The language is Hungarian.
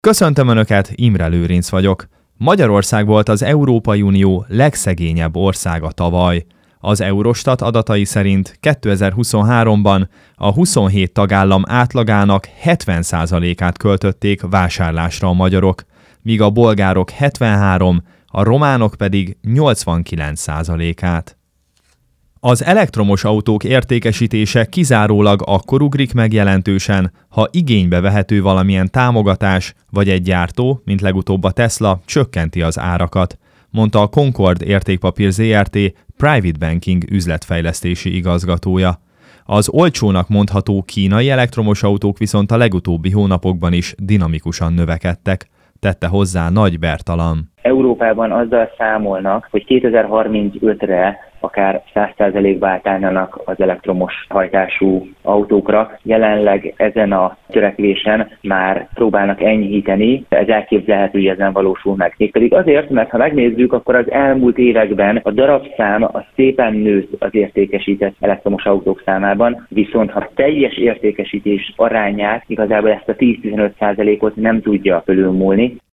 Köszöntöm Önöket, Imre Lőrinc vagyok. Magyarország volt az Európai Unió legszegényebb országa tavaly. Az Eurostat adatai szerint 2023-ban a 27 tagállam átlagának 70%-át költötték vásárlásra a magyarok, míg a bolgárok 73%, a románok pedig 89%-át. Az elektromos autók értékesítése kizárólag akkor ugrik meg jelentősen, ha igénybe vehető valamilyen támogatás, vagy egy gyártó, mint legutóbb a Tesla, csökkenti az árakat, mondta a Concord Értékpapír Zrt. Private Banking üzletfejlesztési igazgatója. Az olcsónak mondható kínai elektromos autók viszont a legutóbbi hónapokban is dinamikusan növekedtek, tette hozzá Nagy Bertalan. Európában azzal számolnak, hogy 2035-re akár 100%-ba átállnának az elektromos hajtású autókra. Jelenleg ezen a törekvésen már próbálnak enyhíteni, ez elképzelhető, hogy ezen valósul meg. Mégpedig azért, mert ha megnézzük, akkor az elmúlt években a darabszám az szépen nőtt az értékesített elektromos autók számában, viszont ha teljes értékesítés arányát igazából ezt a 10-15%-ot nem tudja fölülmúlni.